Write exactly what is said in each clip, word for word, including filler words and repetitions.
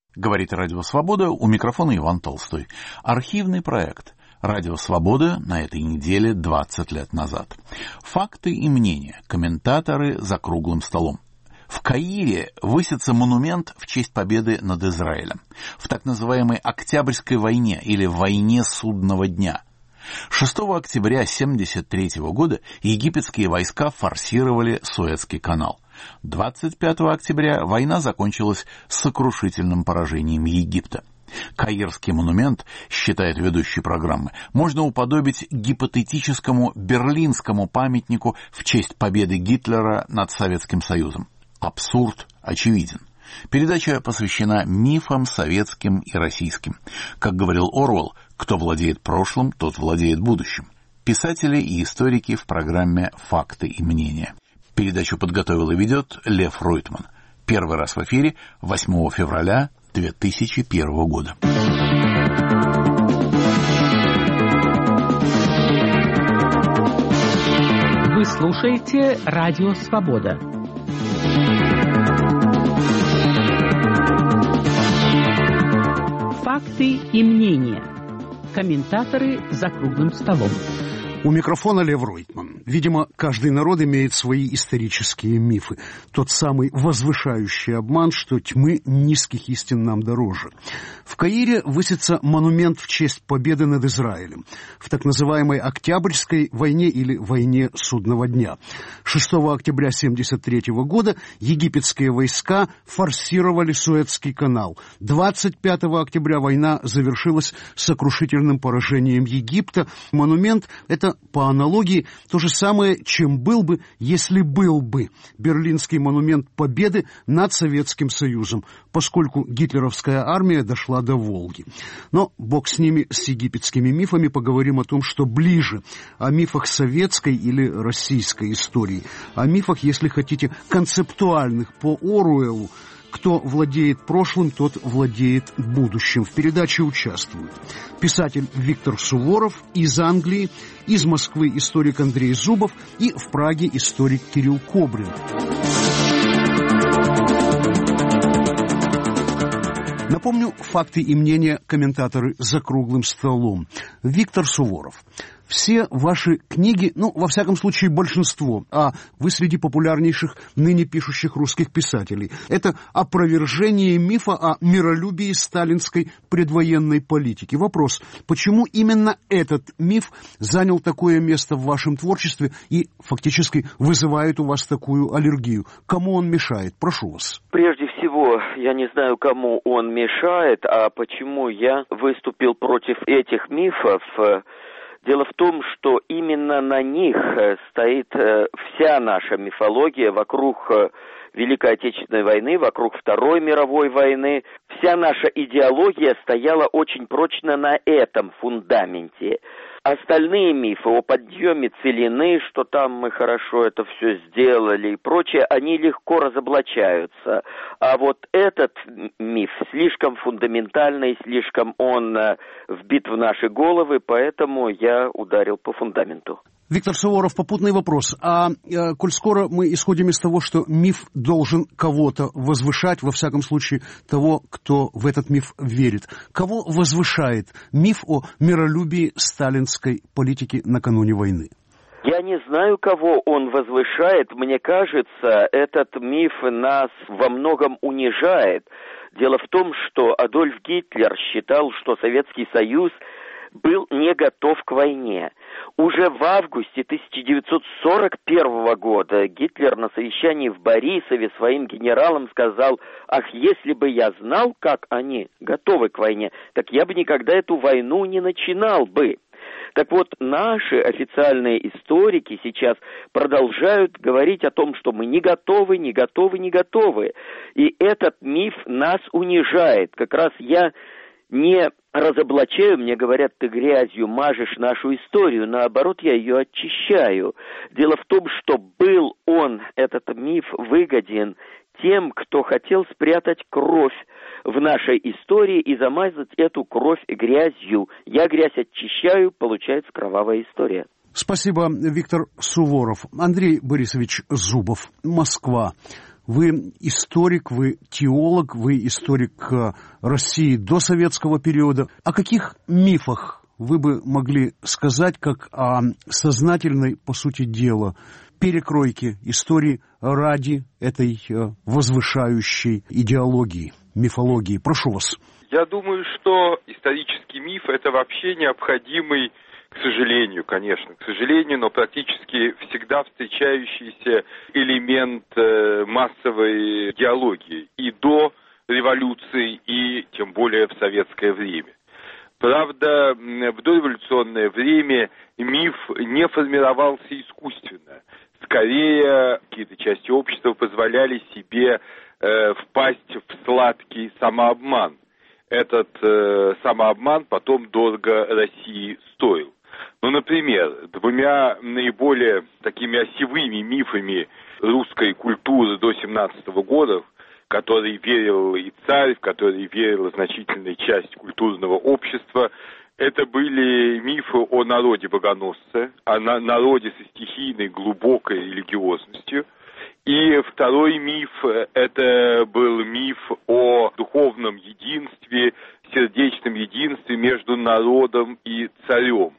Говорит Радио Свобода, у микрофона Иван Толстой. Архивный проект Радио Свобода на этой неделе двадцать лет назад. Факты и мнения. Комментаторы за круглым столом. В Каире высится монумент в честь победы над Израилем. В так называемой Октябрьской войне или войне судного дня. шестого октября тысяча девятьсот семьдесят третьего года египетские войска форсировали Суэцкий канал. двадцать пятого октября война закончилась сокрушительным поражением Египта. Каирский монумент, считает ведущий программы, можно уподобить гипотетическому берлинскому памятнику в честь победы Гитлера над Советским Союзом. Абсурд очевиден. Передача посвящена мифам советским и российским. Как говорил Оруэлл, кто владеет прошлым, тот владеет будущим. Писатели и историки в программе «Факты и мнения». Передачу подготовил и ведет Лев Ройтман. Первый раз в эфире восьмого февраля две тысячи первого года. Вы слушаете Радио Свобода. Факты и мнения. Комментаторы за круглым столом. У микрофона Лев Ройтман. Видимо, каждый народ имеет свои исторические мифы. Тот самый возвышающий обман, что тьмы низких истин нам дороже. В Каире высится монумент в честь победы над Израилем в так называемой Октябрьской войне или войне судного дня. шестого октября тысяча девятьсот семьдесят третьего года египетские войска форсировали Суэцкий канал. двадцать пятого октября война завершилась сокрушительным поражением Египта. Монумент – это по аналогии то же самое, чем был бы, если был бы Берлинский монумент победы над Советским Союзом, поскольку гитлеровская армия дошла до Волги. Но бог с ними, с египетскими мифами, поговорим о том, что ближе, о мифах советской или российской истории, о мифах, если хотите, концептуальных по Оруэллу. Кто владеет прошлым, тот владеет будущим. В передаче участвуют писатель Виктор Суворов из Англии, из Москвы историк Андрей Зубов и в Праге историк Кирилл Кобрин. Напомню, факты и мнения комментаторы за круглым столом. Виктор Суворов. Все ваши книги, ну, во всяком случае, большинство, а вы среди популярнейших ныне пишущих русских писателей, это опровержение мифа о миролюбии сталинской предвоенной политики. Вопрос, почему именно этот миф занял такое место в вашем творчестве и фактически вызывает у вас такую аллергию? Кому он мешает? Прошу вас. Прежде всего, я не знаю, кому он мешает, а почему я выступил против этих мифов. Дело в том, что именно на них стоит вся наша мифология вокруг Великой Отечественной войны, вокруг Второй мировой войны. Вся наша идеология стояла очень прочно на этом фундаменте. Остальные мифы о подъеме целины, что там мы хорошо это все сделали и прочее, они легко разоблачаются. А вот этот миф слишком фундаментальный, слишком он вбит в наши головы, поэтому я ударил по фундаменту. Виктор Суворов, попутный вопрос. А э, коль скоро мы исходим из того, что миф должен кого-то возвышать, во всяком случае того, кто в этот миф верит, кого возвышает миф о миролюбии сталинской политики накануне войны? Я не знаю, кого он возвышает. Мне кажется, этот миф нас во многом унижает. Дело в том, что Адольф Гитлер считал, что Советский Союз был не готов к войне. Уже в августе тысяча девятьсот сорок первого года Гитлер на совещании в Борисове своим генералам сказал: «Ах, если бы я знал, как они готовы к войне, так я бы никогда эту войну не начинал бы». Так вот, наши официальные историки сейчас продолжают говорить о том, что мы не готовы, не готовы, не готовы. И этот миф нас унижает. Как раз я не разоблачаю, мне говорят, ты грязью мажешь нашу историю, наоборот, я ее очищаю. Дело в том, что был он, этот миф, выгоден тем, кто хотел спрятать кровь в нашей истории и замазать эту кровь грязью. Я грязь очищаю, получается кровавая история. Спасибо, Виктор Суворов. Андрей Борисович Зубов, Москва. Вы историк, вы теолог, вы историк России до советского периода. О каких мифах вы бы могли сказать, как о сознательной, по сути дела, перекройке истории ради этой возвышающей идеологии, мифологии? Прошу вас. Я думаю, что исторический миф – это вообще необходимый, к сожалению, конечно, к сожалению, но практически всегда встречающийся элемент массовой идеологии и до революции, и тем более в советское время. Правда, в дореволюционное время миф не формировался искусственно. Скорее, какие-то части общества позволяли себе э, впасть в сладкий самообман. Этот э, самообман потом дорого России стоил. Ну, например, двумя наиболее такими осевыми мифами русской культуры до семнадцатого года, в которые верил и царь, в которые верила значительная часть культурного общества, это были мифы о народе-богоносце, о на- народе со стихийной глубокой религиозностью. И второй миф – это был миф о духовном единстве, сердечном единстве между народом и царем.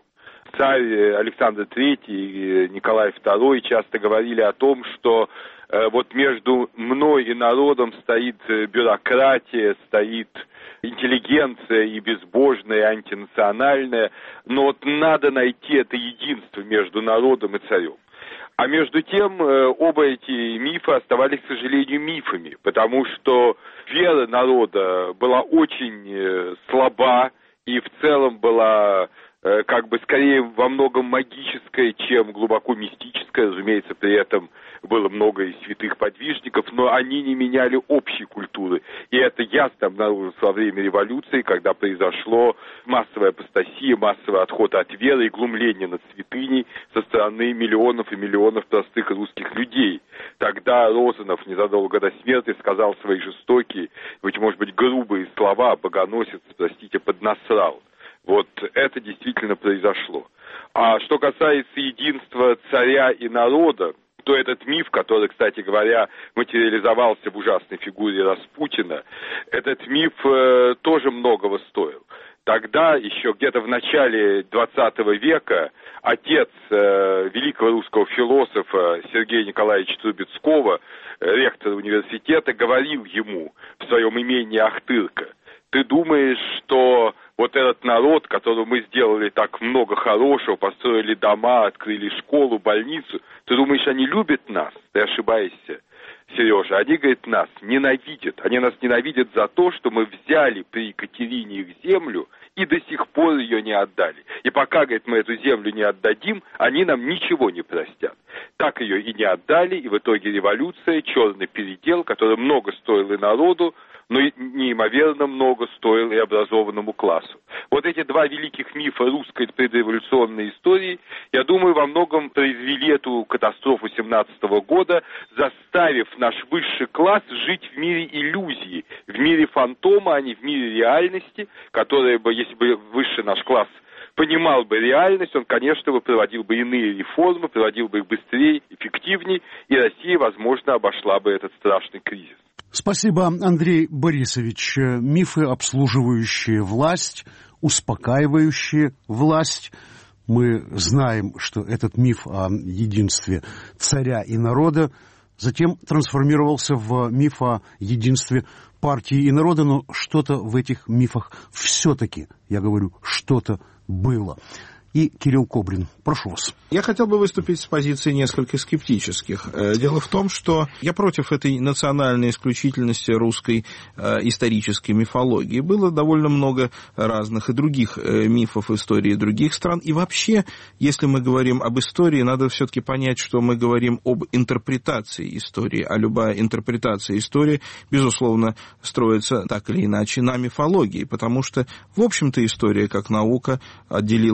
Царь Александр Третий и Николай Второй часто говорили о том, что э, вот между мной и народом стоит бюрократия, стоит интеллигенция и безбожная, и антинациональная, но вот надо найти это единство между народом и царем. А между тем, э, оба эти мифа оставались, к сожалению, мифами, потому что вера народа была очень э, слаба и в целом была как бы скорее во многом магическое, чем глубоко мистическое. Разумеется, при этом было много и святых подвижников, но они не меняли общей культуры. И это ясно обнаружилось во время революции, когда произошло массовая апостасия, массовый отход от веры и глумление над святыней со стороны миллионов и миллионов простых русских людей. Тогда Розанов незадолго до смерти сказал свои жестокие, быть может быть, грубые слова: «Богоносец, простите, поднасрал». Вот это действительно произошло. А что касается единства царя и народа, то этот миф, который, кстати говоря, материализовался в ужасной фигуре Распутина, этот миф э, тоже многого стоил. Тогда, еще где-то в начале двадцатого века, отец э, великого русского философа Сергея Николаевича Трубецкого, э, ректора университета, говорил ему в своем имении Ахтырка: «Ты думаешь, что вот этот народ, которому мы сделали так много хорошего, построили дома, открыли школу, больницу, ты думаешь, они любят нас?» Ты ошибаешься, Сережа. Они, говорит, нас ненавидят. Они нас ненавидят за то, что мы взяли при Екатерине их землю и до сих пор ее не отдали. И пока, говорит, мы эту землю не отдадим, они нам ничего не простят. Так ее и не отдали, и в итоге революция, черный передел, который много стоил и народу, но неимоверно много стоил и образованному классу. Вот эти два великих мифа русской предреволюционной истории, я думаю, во многом произвели эту катастрофу семнадцатого года, заставив наш высший класс жить в мире иллюзии, в мире фантома, а не в мире реальности, которая бы, если бы высший наш класс понимал бы реальность, он, конечно, бы проводил бы иные реформы, проводил бы их быстрее, эффективнее, и Россия, возможно, обошла бы этот страшный кризис. Спасибо, Андрей Борисович. Мифы, обслуживающие власть, успокаивающие власть. Мы знаем, что этот миф о единстве царя и народа затем трансформировался в миф о единстве партии и народа, но что-то в этих мифах все-таки, я говорю, что-то было. И Кирилл Кобрин, прошу вас. Я хотел бы выступить с позиции несколько скептических. Дело в том, что я против этой национальной исключительности русской исторической мифологии. Было довольно много разных и других мифов истории других стран. И вообще, если мы говорим об истории, надо все-таки понять, что мы говорим об интерпретации истории. А любая интерпретация истории, безусловно, строится так или иначе на мифологии. Потому что, в общем-то, история как наука отделилась от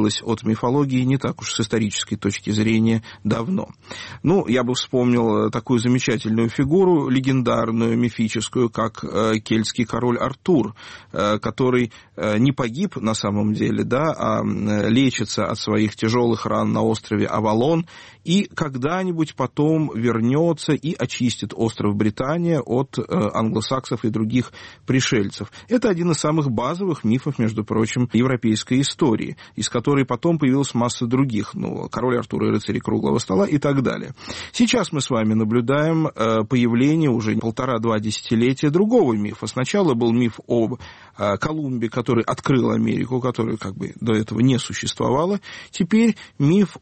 мифологией не так уж с исторической точки зрения давно. Ну, я бы вспомнил такую замечательную фигуру, легендарную, мифическую, как кельтский король Артур, который не погиб на самом деле, да, а лечится от своих тяжелых ран на острове Авалон, и когда-нибудь потом вернется и очистит остров Британия от англосаксов и других пришельцев. Это один из самых базовых мифов, между прочим, европейской истории, из которой потом появилась масса других, ну, король Артур и рыцари круглого стола и так далее. Сейчас мы с вами наблюдаем появление уже полтора-два десятилетия другого мифа. Сначала был миф об Колумбе, который открыл Америку, которая как бы до этого не существовала. Теперь миф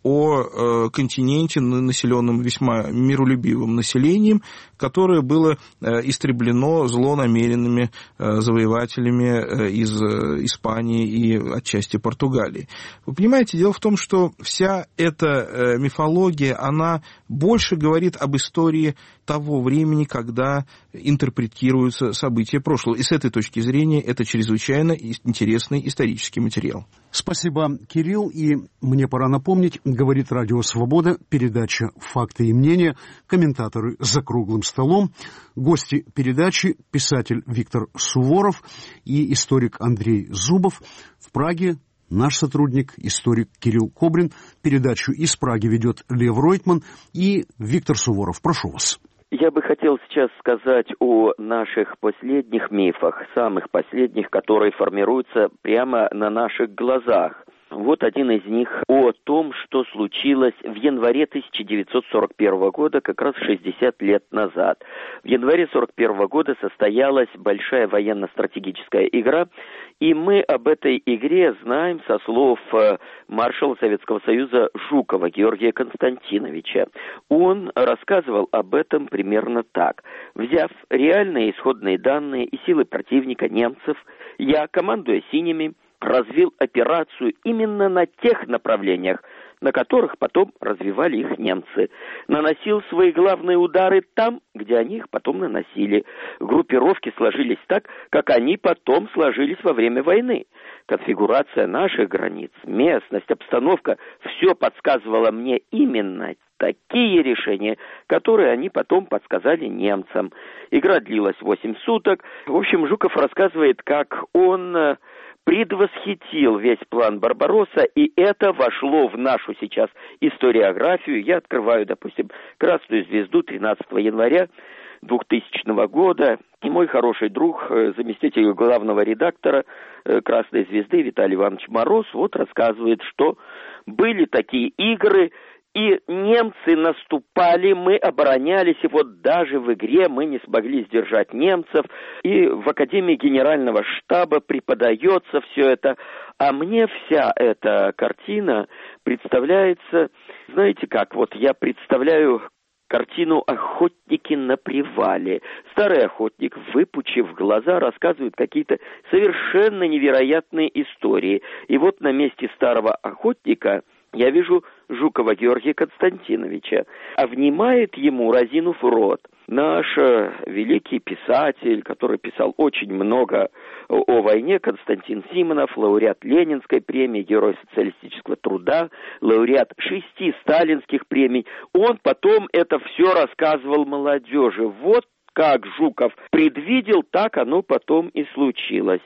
о континенте, населенном весьма миролюбивым населением, которое было истреблено злонамеренными завоевателями из Испании и отчасти Португалии. Вы понимаете, дело в том, что вся эта мифология, она больше говорит об истории того времени, когда интерпретируются события прошлого. И с этой точки зрения это чрезвычайно интересный исторический материал. Спасибо, Кирилл. И мне пора напомнить, говорит Радио Свобода, передача «Факты и мнения», комментаторы за круглым столом. Гости передачи – писатель Виктор Суворов и историк Андрей Зубов. В Праге наш сотрудник, историк Кирилл Кобрин. Передачу из Праги ведет Лев Ройтман и Виктор Суворов. Прошу вас. Я бы хотел сейчас сказать о наших последних мифах, самых последних, которые формируются прямо на наших глазах. Вот один из них о том, что случилось в январе тысяча девятьсот сорок первого года, как раз шестьдесят лет назад. В январе сорок первого года состоялась большая военно-стратегическая игра, и мы об этой игре знаем со слов маршала Советского Союза Жукова Георгия Константиновича. Он рассказывал об этом примерно так. Взяв реальные исходные данные и силы противника немцев, я, командуя синими, развил операцию именно на тех направлениях, на которых потом развивали их немцы. Наносил свои главные удары там, где они их потом наносили. Группировки сложились так, как они потом сложились во время войны. Конфигурация наших границ, местность, обстановка – все подсказывало мне именно такие решения, которые они потом подсказали немцам. Игра длилась восемь суток. В общем, Жуков рассказывает, как он предвосхитил весь план Барбаросса, и это вошло в нашу сейчас историографию. Я открываю, допустим, «Красную звезду» тринадцатого января двухтысячного года, и мой хороший друг, заместитель главного редактора «Красной звезды» Виталий Иванович Мороз, вот рассказывает, что были такие игры, и немцы наступали, мы оборонялись, и вот даже в игре мы не смогли сдержать немцев. И в Академии Генерального штаба преподается все это. А мне вся эта картина представляется, знаете как, вот я представляю картину «Охотники на привале». Старый охотник, выпучив глаза, рассказывает какие-то совершенно невероятные истории. И вот на месте старого охотника я вижу Жукова Георгия Константиновича, а внимает ему, разинув рот, наш великий писатель, который писал очень много о войне, Константин Симонов, лауреат Ленинской премии, Герой социалистического труда, лауреат шести сталинских премий. Он потом это все рассказывал молодежи. Вот как Жуков предвидел, так оно потом и случилось.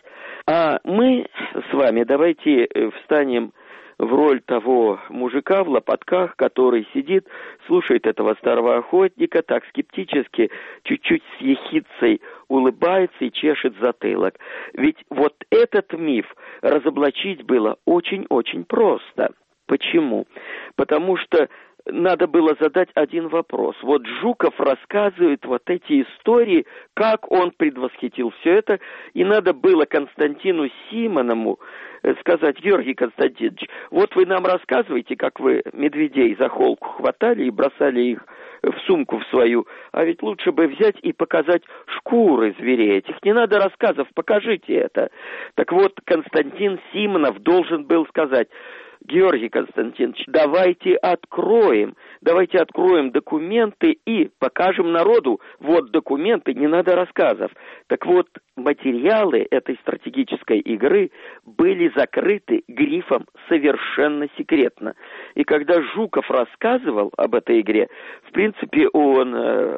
А мы с вами давайте встанем в роль того мужика в лопатках, который сидит, слушает этого старого охотника, так скептически, чуть-чуть с ехидцей улыбается и чешет затылок. Ведь вот этот миф разоблачить было очень-очень просто. Почему? Потому что надо было задать один вопрос. Вот Жуков рассказывает вот эти истории, как он предвосхитил все это, и надо было Константину Симонову сказать: Георгий Константинович, вот вы нам рассказываете, как вы медведей за холку хватали и бросали их в сумку в свою, а ведь лучше бы взять и показать шкуры зверей этих. Не надо рассказов, покажите это. Так вот, Константин Симонов должен был сказать: Георгий Константинович, давайте откроем, давайте откроем документы и покажем народу, вот документы, не надо рассказов. Так вот, материалы этой стратегической игры были закрыты грифом «совершенно секретно». И когда Жуков рассказывал об этой игре, в принципе, он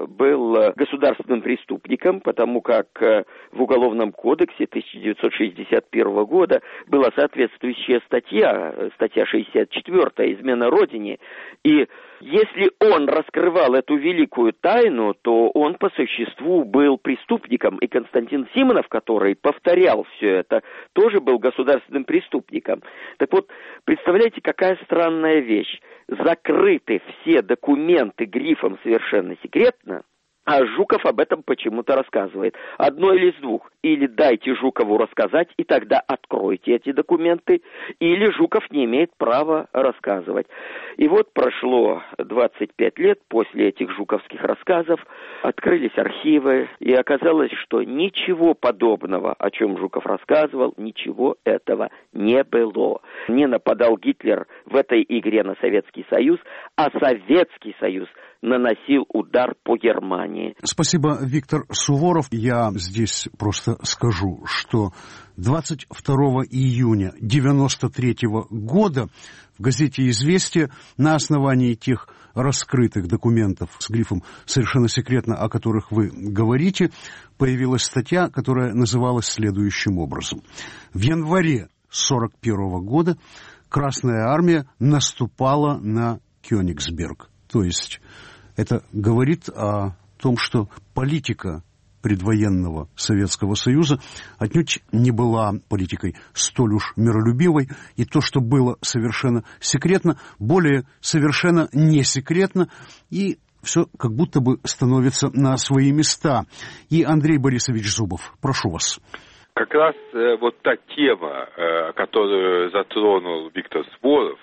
был государственным преступником, потому как в Уголовном кодексе тысяча девятьсот шестьдесят первого года была соответствующая статья, статья шестьдесят четвёртая «Измена Родине». И если он раскрывал эту великую тайну, то он по существу был преступником. И Константин Симонов, который повторял все это, тоже был государственным преступником. Так вот, представляете, какая странная вещь. Закрыты все документы грифом «совершенно секретно», а Жуков об этом почему-то рассказывает. Одно или из двух. Или дайте Жукову рассказать, и тогда откройте эти документы, или Жуков не имеет права рассказывать. И вот прошло двадцать пять лет после этих жуковских рассказов, открылись архивы, и оказалось, что ничего подобного, о чем Жуков рассказывал, ничего этого не было. Не нападал Гитлер в этой игре на Советский Союз, а Советский Союз наносил удар по Германии. Спасибо, Виктор Суворов. Я здесь просто скажу, что двадцать второго июня девяносто третьего года в газете «Известия» на основании тех раскрытых документов с грифом «совершенно секретно», о которых вы говорите, появилась статья, которая называлась следующим образом. В январе сорок первого года Красная Армия наступала на Кёнигсберг. То есть это говорит о том, что политика предвоенного Советского Союза отнюдь не была политикой столь уж миролюбивой, и то, что было совершенно секретно, более совершенно не секретно, и все как будто бы становится на свои места. И Андрей Борисович Зубов, прошу вас. Как раз э, вот та тема, э, которую затронул Виктор Суворов,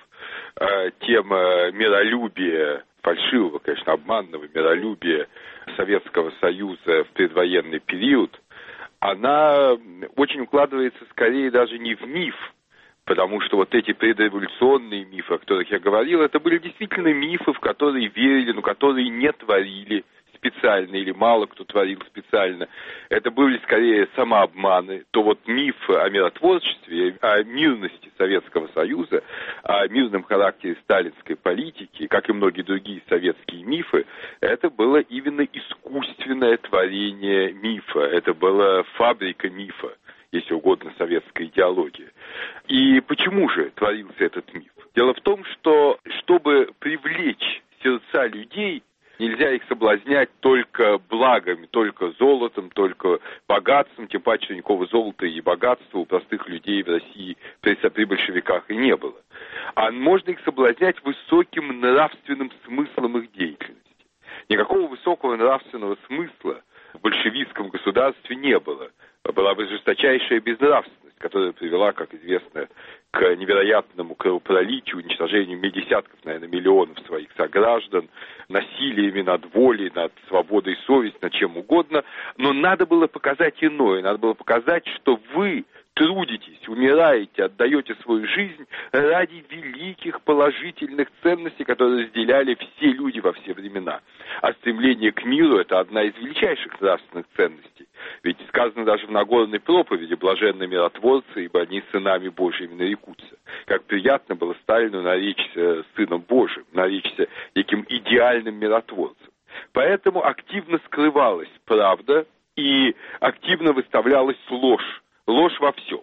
э, тема миролюбия, фальшивого, конечно, обманного миролюбия Советского Союза в предвоенный период, она очень укладывается скорее даже не в миф, потому что вот эти предреволюционные мифы, о которых я говорил, это были действительно мифы, в которые верили, но которые не творили специально или мало кто творил специально. Это были скорее самообманы. То вот миф о миротворчестве, о мирности Советского Союза, о мирном характере сталинской политики, как и многие другие советские мифы, это было именно искусственное творение мифа. Это была фабрика мифа, если угодно, советская идеология. И почему же творился этот миф? Дело в том, что чтобы привлечь сердца людей, нельзя их соблазнять только благами, только золотом, только богатством, тем паче, что никакого золота и богатства у простых людей в России при, при большевиках и не было. А можно их соблазнять высоким нравственным смыслом их деятельности. Никакого высокого нравственного смысла в большевистском государстве не было. Была бы жесточайшая безнравственность, которая привела, как известно, к невероятному кровопролитию, уничтожению десятков, наверное, миллионов своих сограждан, насилиями над волей, над свободой совести, над чем угодно. Но надо было показать иное. Надо было показать, что вы трудитесь, умираете, отдаете свою жизнь ради великих положительных ценностей, которые разделяли все люди во все времена. А стремление к миру – это одна из величайших нравственных ценностей. Ведь сказано даже в Нагорной проповеди «Блаженны миротворцы, ибо они сынами Божьими нарекутся». Как приятно было Сталину наречься сыном Божьим, наречься неким идеальным миротворцем. Поэтому активно скрывалась правда и активно выставлялась ложь. Ложь во всем.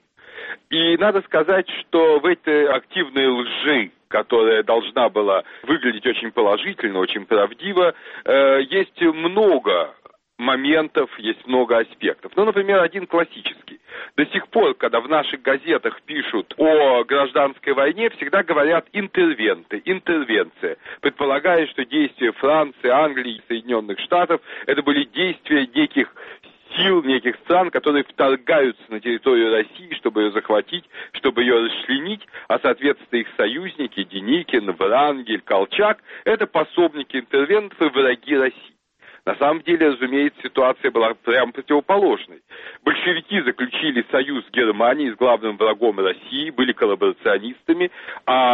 И надо сказать, что в этой активной лжи, которая должна была выглядеть очень положительно, очень правдиво, э, есть много моментов, есть много аспектов. Ну, например, один классический. До сих пор, когда в наших газетах пишут о гражданской войне, всегда говорят интервенты, интервенция, предполагая, что действия Франции, Англии, Соединенных Штатов это были действия неких сил, неких стран, которые вторгаются на территорию России, чтобы ее захватить, чтобы ее расчленить, а, соответственно, их союзники, Деникин, Врангель, Колчак, это пособники интервентов и враги России. На самом деле, разумеется, ситуация была прямо противоположной. Большевики заключили союз с Германией, с главным врагом России, были коллаборационистами, а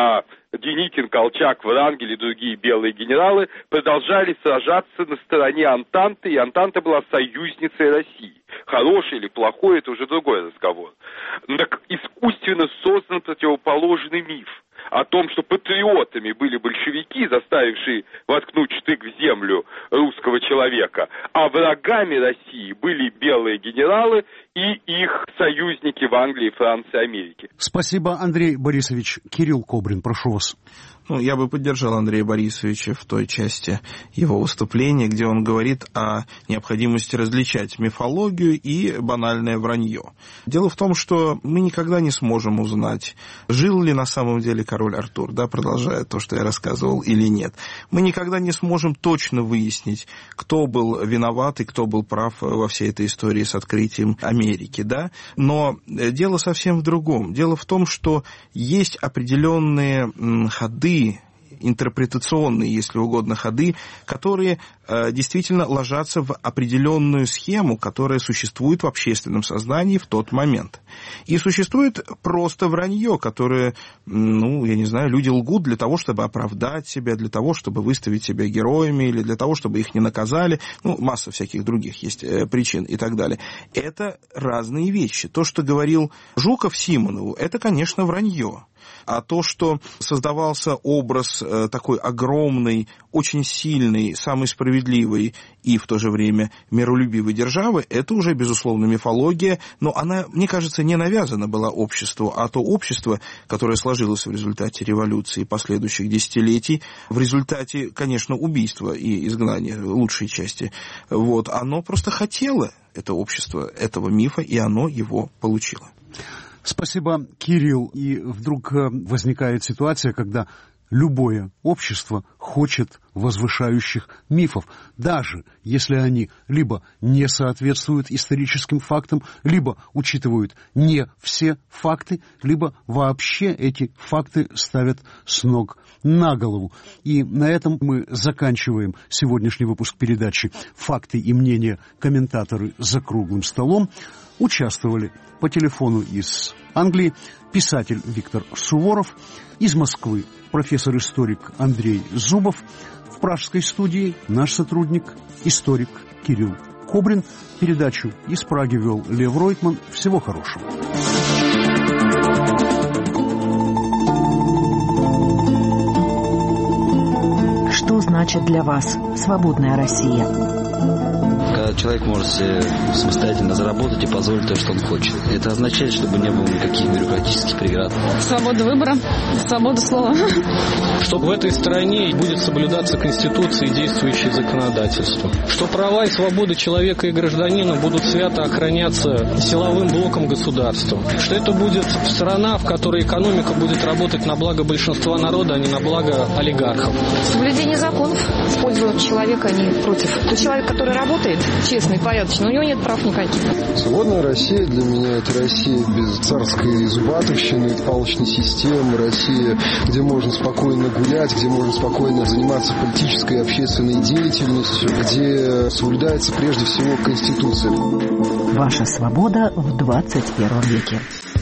Деникин, Колчак, Врангель и другие белые генералы продолжали сражаться на стороне Антанты, и Антанта была союзницей России. Хороший или плохой, это уже другой разговор. Так искусственно создан противоположный миф о том, что патриотами были большевики, заставившие воткнуть штык в землю русского человека, а врагами России были белые генералы и их союзники в Англии, Франции, Америке. Спасибо, Андрей Борисович. Кирилл Кобрин, прошу вас. Ну, я бы поддержал Андрея Борисовича в той части его выступления, где он говорит о необходимости различать мифологию и банальное вранье. Дело в том, что мы никогда не сможем узнать, жил ли на самом деле король Артур, да, продолжая то, что я рассказывал, или нет. Мы никогда не сможем точно выяснить, кто был виноват и кто был прав во всей этой истории с открытием Америки, да. Но дело совсем в другом. Дело в том, что есть определенные ходы, интерпретационные, если угодно, ходы, которые э, действительно ложатся в определенную схему, которая существует в общественном сознании в тот момент. И существует просто вранье, которое, ну, я не знаю, люди лгут для того, чтобы оправдать себя, для того, чтобы выставить себя героями, или для того, чтобы их не наказали. Ну, масса всяких других есть э, причин и так далее. Это разные вещи. То, что говорил Жуков Симонову, это, конечно, вранье. А то, что создавался образ э, такой огромной, очень сильной, самой справедливой и в то же время миролюбивой державы, это уже, безусловно, мифология, но она, мне кажется, не навязана была обществу, а то общество, которое сложилось в результате революции последующих десятилетий, в результате, конечно, убийства и изгнания лучшей части, вот, оно просто хотело, это общество, этого мифа, и оно его получило. Спасибо, Кирилл. И вдруг возникает ситуация, когда любое общество хочет возвышающих мифов, даже если они либо не соответствуют историческим фактам, либо учитывают не все факты, либо вообще эти факты ставят с ног на голову. И на этом мы заканчиваем сегодняшний выпуск передачи «Факты и мнения. Комментаторы за круглым столом». Участвовали по телефону из Англии писатель Виктор Суворов, из Москвы профессор-историк Андрей Зубов, в пражской студии наш сотрудник, историк Кирилл Кобрин. Передачу из Праги вел Лев Ройтман. Всего хорошего. Что значит для вас свободная Россия? Когда человек может себе самостоятельно заработать и позволить то, что он хочет. Это означает, чтобы не было никаких бюрократических преград. Свобода выбора, свобода слова. Что в этой стране будет соблюдаться Конституция и действующее законодательство. Что права и свободы человека и гражданина будут свято охраняться силовым блоком государства. Что это будет страна, в которой экономика будет работать на благо большинства народа, а не на благо олигархов. Соблюдение законов в пользу человека, а не против. Тот человек, который работает честно и порядочно, у него нет прав никаких. Свободная Россия для меня — это Россия без царской зубатовщины, палочной системы, Россия, где можно спокойно гулять, где можно спокойно заниматься политической и общественной деятельностью, где соблюдается прежде всего Конституция. Ваша свобода в двадцать первом веке.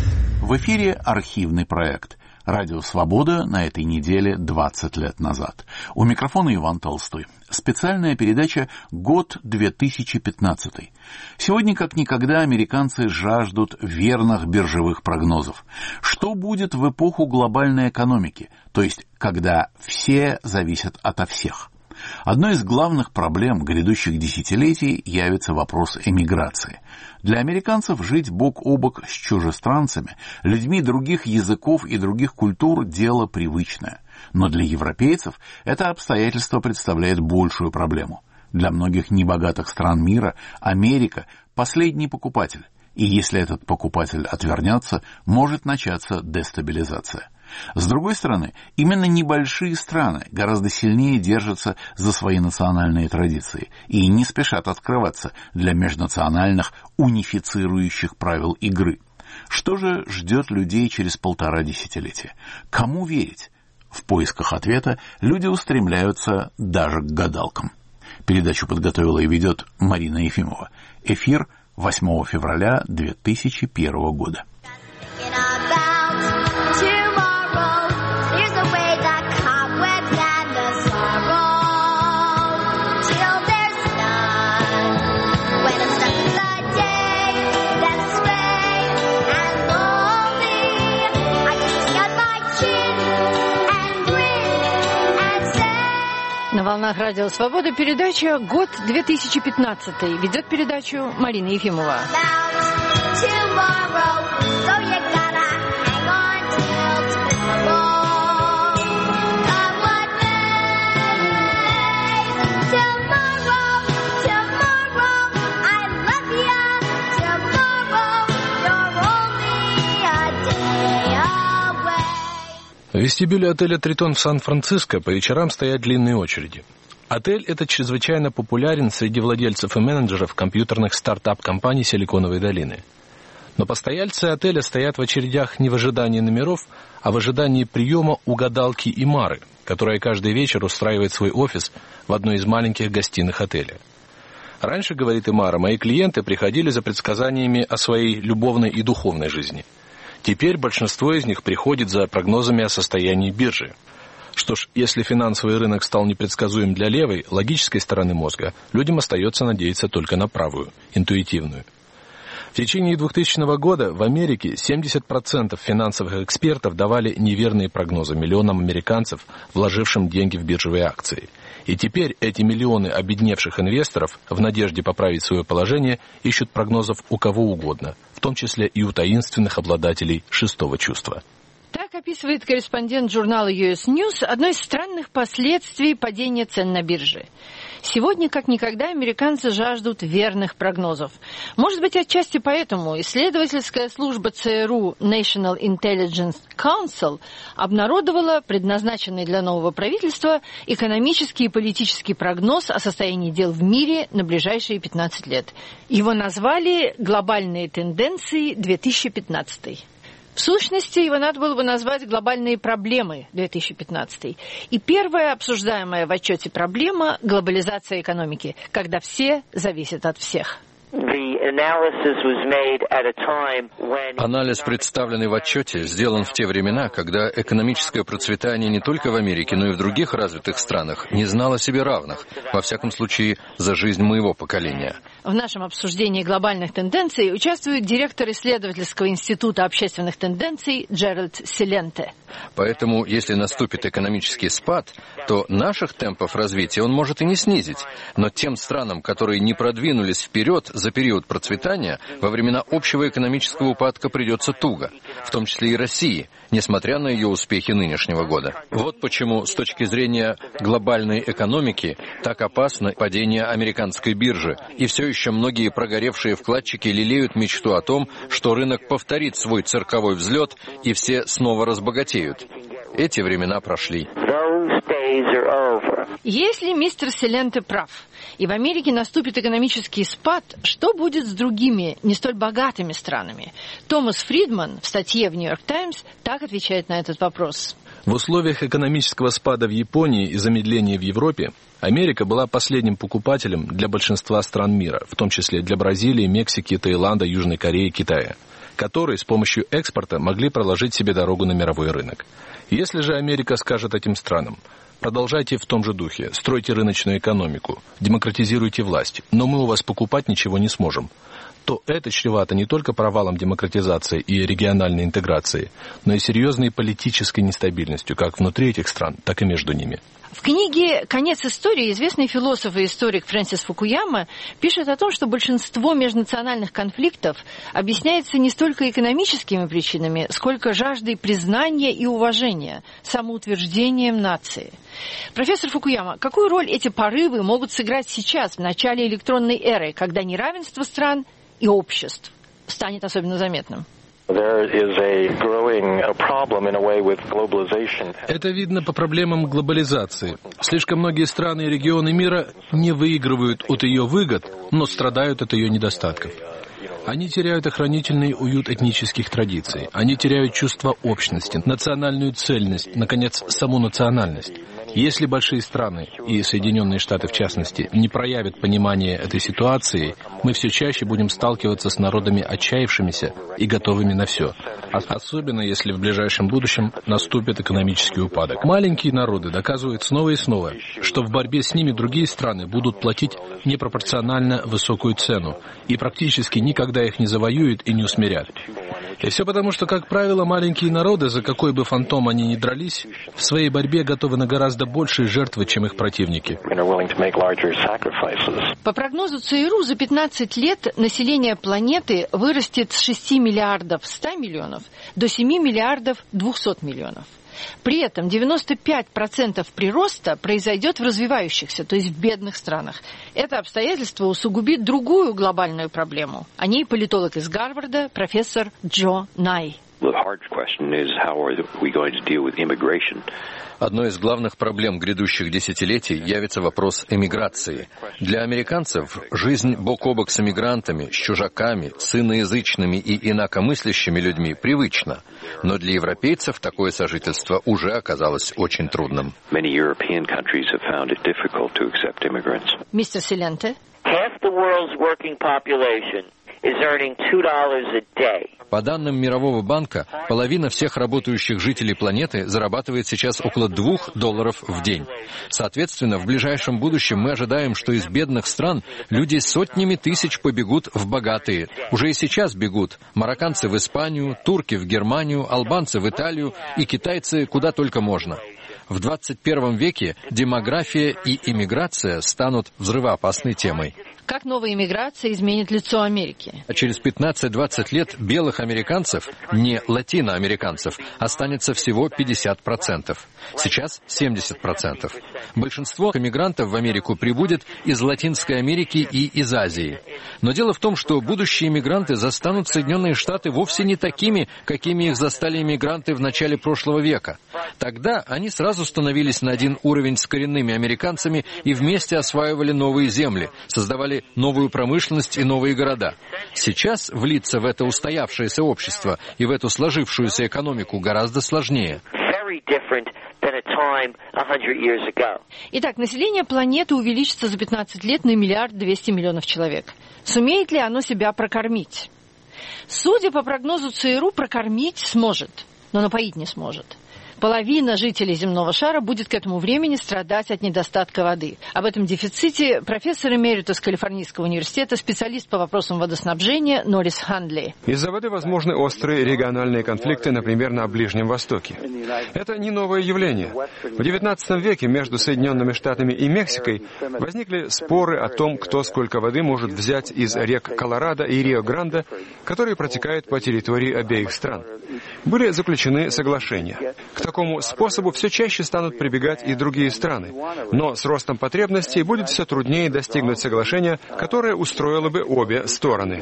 В эфире архивный проект «Радио Свобода» на этой неделе двадцать лет назад. У микрофона Иван Толстой. Специальная передача «Год две тысячи пятнадцатый». Сегодня, как никогда, американцы жаждут верных биржевых прогнозов. Что будет в эпоху глобальной экономики, то есть когда все зависят ото всех? Одной из главных проблем грядущих десятилетий явится вопрос эмиграции. Для американцев жить бок о бок с чужестранцами, людьми других языков и других культур – дело привычное. Но для европейцев это обстоятельство представляет большую проблему. Для многих небогатых стран мира Америка – последний покупатель. И если этот покупатель отвернется, может начаться дестабилизация. С другой стороны, именно небольшие страны гораздо сильнее держатся за свои национальные традиции и не спешат открываться для межнациональных унифицирующих правил игры. Что же ждет людей через полтора десятилетия? Кому верить? В поисках ответа люди устремляются даже к гадалкам. Передачу подготовила и ведет Марина Ефимова. Эфир восьмого февраля две тысячи первого года. Here's the way that волнах Радио Свобода передача «Год две тысячи пятнадцатый». Ведет передачу Марина Ефимова. В вестибюле отеля «Тритон» в Сан-Франциско по вечерам стоят длинные очереди. Отель этот чрезвычайно популярен среди владельцев и менеджеров компьютерных стартап-компаний Силиконовой долины. Но постояльцы отеля стоят в очередях не в ожидании номеров, а в ожидании приема у гадалки Имары, которая каждый вечер устраивает свой офис в одной из маленьких гостиных отеля. Раньше, говорит Имара, мои клиенты приходили за предсказаниями о своей любовной и духовной жизни. Теперь большинство из них приходит за прогнозами о состоянии биржи. Что ж, если финансовый рынок стал непредсказуем для левой, логической стороны мозга, людям остается надеяться только на правую, интуитивную. В течение двухтысячного года в Америке семьдесят процентов финансовых экспертов давали неверные прогнозы миллионам американцев, вложившим деньги в биржевые акции. И теперь эти миллионы обедневших инвесторов в надежде поправить свое положение ищут прогнозов у кого угодно, в том числе и у таинственных обладателей шестого чувства. Так описывает корреспондент журнала ю эс News одно из странных последствий падения цен на бирже. Сегодня, как никогда, американцы жаждут верных прогнозов. Может быть, отчасти поэтому исследовательская служба ЦРУ National Intelligence Council обнародовала предназначенный для нового правительства экономический и политический прогноз о состоянии дел в мире на ближайшие пятнадцать лет. Его назвали «Глобальные тенденции две тысячи пятнадцатый». В сущности, его надо было бы назвать «Глобальные проблемы две тысячи пятнадцатый». И первая обсуждаемая в отчете проблема – глобализация экономики, когда все зависят от всех. Анализ, представленный в отчете, сделан в те времена, когда экономическое процветание не только в Америке, но и в других развитых странах не знало себе равных, во всяком случае, за жизнь моего поколения. В нашем обсуждении глобальных тенденций участвует директор исследовательского института общественных тенденций Джеральд Селенте. Поэтому, если наступит экономический спад, то наших темпов развития он может и не снизить, но тем странам, которые не продвинулись вперед за период процветания, во времена общего экономического упадка придется туго, в том числе и России, несмотря на ее успехи нынешнего года. Вот почему, с точки зрения глобальной экономики, так опасно падение американской биржи, и все еще многие прогоревшие вкладчики лелеют мечту о том, что рынок повторит свой цирковой взлет, и все снова разбогатеют. Эти времена прошли. Если мистер Селенте прав, и в Америке наступит экономический спад, что будет с другими, не столь богатыми странами? Томас Фридман в статье в «Нью-Йорк Таймс» так отвечает на этот вопрос. В условиях экономического спада в Японии и замедления в Европе Америка была последним покупателем для большинства стран мира, в том числе для Бразилии, Мексики, Таиланда, Южной Кореи и Китая, которые с помощью экспорта могли проложить себе дорогу на мировой рынок. Если же Америка скажет этим странам: продолжайте в том же духе, стройте рыночную экономику, демократизируйте власть, но мы у вас покупать ничего не сможем, то это чревато не только провалом демократизации и региональной интеграции, но и серьезной политической нестабильностью как внутри этих стран, так и между ними. В книге «Конец истории» известный философ и историк Фрэнсис Фукуяма пишет о том, что большинство межнациональных конфликтов объясняется не столько экономическими причинами, сколько жаждой признания и уважения, самоутверждением нации. Профессор Фукуяма, какую роль эти порывы могут сыграть сейчас, в начале электронной эры, когда неравенство стран и обществ станет особенно заметным? Это видно по проблемам глобализации. Слишком многие страны и регионы мира не выигрывают от ее выгод, но страдают от ее недостатков. Они теряют охранительный уют этнических традиций. Они теряют чувство общности, национальную цельность, наконец, саму национальность. Если большие страны, и Соединенные Штаты в частности, не проявят понимания этой ситуации, мы все чаще будем сталкиваться с народами отчаявшимися и готовыми на все. Особенно, если в ближайшем будущем наступит экономический упадок. Маленькие народы доказывают снова и снова, что в борьбе с ними другие страны будут платить непропорционально высокую цену и практически никогда их не завоюют и не усмирят. И все потому, что, как правило, маленькие народы, за какой бы фантом они ни дрались, в своей борьбе готовы на гораздо большие жертвы, чем их противники. По прогнозу ЦРУ, за пятнадцать лет население планеты вырастет с шести миллиардов ста миллионов до семи миллиардов двухсот миллионов. При этом девяносто пять процентов прироста произойдет в развивающихся, то есть в бедных странах. Это обстоятельство усугубит другую глобальную проблему. О ней политолог из Гарварда, профессор Джо Най. Одной из главных проблем грядущих десятилетий явится вопрос эмиграции. Для американцев жизнь бок о бок с эмигрантами, с чужаками, с иноязычными и инакомыслящими людьми привычна. Но для европейцев такое сожительство уже оказалось очень трудным. Мистер Силенте. По данным Мирового банка, половина всех работающих жителей планеты зарабатывает сейчас около двух долларов в день. Соответственно, в ближайшем будущем мы ожидаем, что из бедных стран люди сотнями тысяч побегут в богатые. Уже и сейчас бегут. Марокканцы в Испанию, турки в Германию, албанцы в Италию и китайцы куда только можно. В двадцать первом веке демография и иммиграция станут взрывоопасной темой. Как новая иммиграция изменит лицо Америки? А через пятнадцать-двадцать лет белых американцев, не латиноамериканцев, останется всего пятьдесят процентов. Сейчас семьдесят процентов. Большинство иммигрантов в Америку прибудет из Латинской Америки и из Азии. Но дело в том, что будущие иммигранты застанут Соединенные Штаты вовсе не такими, какими их застали иммигранты в начале прошлого века. Тогда они сразу становились на один уровень с коренными американцами и вместе осваивали новые земли, создавали новую промышленность и новые города. Сейчас влиться в это устоявшееся общество и в эту сложившуюся экономику гораздо сложнее. Итак, население планеты увеличится за пятнадцать лет на миллиард двести миллионов человек. Сумеет ли оно себя прокормить? Судя по прогнозу ЦРУ, прокормить сможет, но напоить не сможет. Половина жителей земного шара будет к этому времени страдать от недостатка воды. Об этом дефиците профессор эмеритус Калифорнийского университета, специалист по вопросам водоснабжения Норрис Хандли. Из-за воды возможны острые региональные конфликты, например, на Ближнем Востоке. Это не новое явление. В девятнадцатом веке между Соединенными Штатами и Мексикой возникли споры о том, кто сколько воды может взять из рек Колорадо и Рио-Гранде, которые протекают по территории обеих стран. Были заключены соглашения. К такому способу все чаще станут прибегать и другие страны. Но с ростом потребностей будет все труднее достигнуть соглашения, которое устроило бы обе стороны.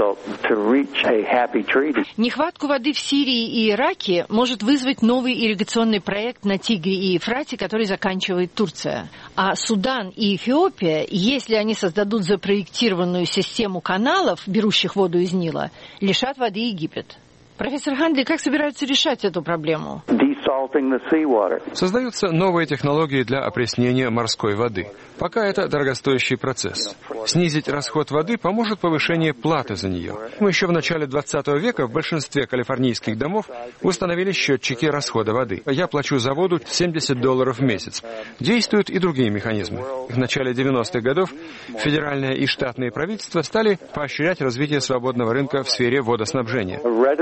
Нехватку воды в Сирии и Ираке может вызвать новый ирригационный проект на Тигре и Ефрате, который заканчивает Турция. А Судан и Эфиопия, если они создадут запроектированную систему каналов, берущих воду из Нила, лишат воды Египет. Профессор Хандли, как собираются решать эту проблему? Создаются новые технологии для опреснения морской воды. Пока это дорогостоящий процесс. Снизить расход воды поможет повышение платы за нее. Мы еще в начале двадцатого века в большинстве калифорнийских домов установили счетчики расхода воды. Я плачу за воду семьдесят долларов в месяц. Действуют и другие механизмы. В начале девяностых годов федеральное и штатные правительства стали поощрять развитие свободного рынка в сфере водоснабжения.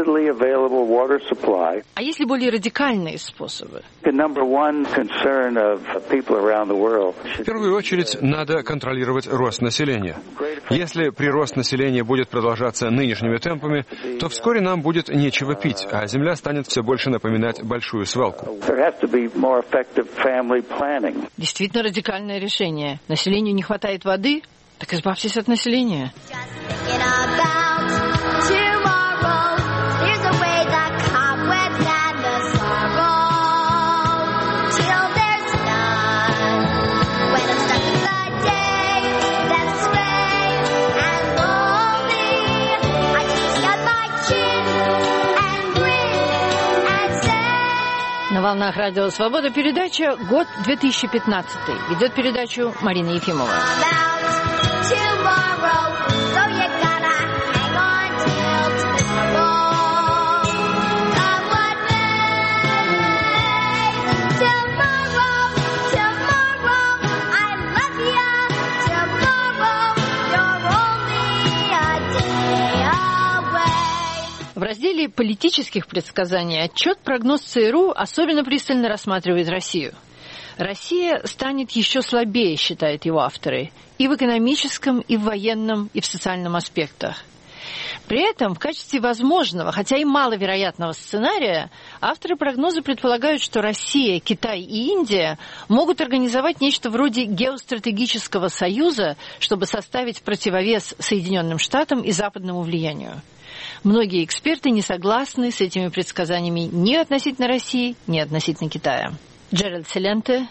А есть ли более радикальные способы? В первую очередь, надо контролировать рост населения. Если прирост населения будет продолжаться нынешними темпами, то вскоре нам будет нечего пить, а земля станет все больше напоминать большую свалку. Действительно радикальное решение. Населению не хватает воды? Так избавьтесь от населения. На волнах Радио Свобода передача «Год две тысячи пятнадцатый». Ведет передачу Марина Ефимова. В разделе политических предсказаний отчет-прогноз ЦРУ особенно пристально рассматривает Россию. Россия станет еще слабее, считают его авторы, и в экономическом, и в военном, и в социальном аспектах. При этом в качестве возможного, хотя и маловероятного сценария, авторы прогноза предполагают, что Россия, Китай и Индия могут организовать нечто вроде геостратегического союза, чтобы составить противовес Соединенным Штатам и западному влиянию. Многие эксперты не согласны с этими предсказаниями ни относительно России, ни относительно Китая. Джеральд Селенте.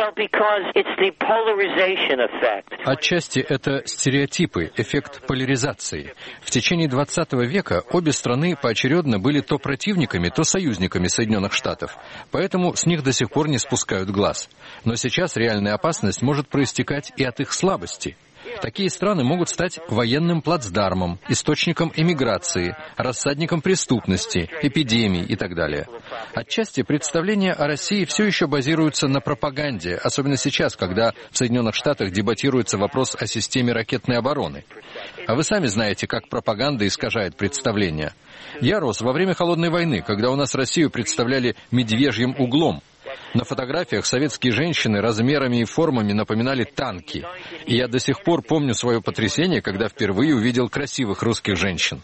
Отчасти это стереотипы, эффект поляризации. В течение двадцатого века обе страны поочередно были то противниками, то союзниками Соединенных Штатов, поэтому с них до сих пор не спускают глаз. Но сейчас реальная опасность может проистекать и от их слабости. Такие страны могут стать военным плацдармом, источником эмиграции, рассадником преступности, эпидемий и так далее. Отчасти представления о России все еще базируются на пропаганде, особенно сейчас, когда в Соединенных Штатах дебатируется вопрос о системе ракетной обороны. А вы сами знаете, как пропаганда искажает представления. Я рос во время Холодной войны, когда у нас Россию представляли медвежьим углом. На фотографиях советские женщины размерами и формами напоминали танки. И я до сих пор помню свое потрясение, когда впервые увидел красивых русских женщин.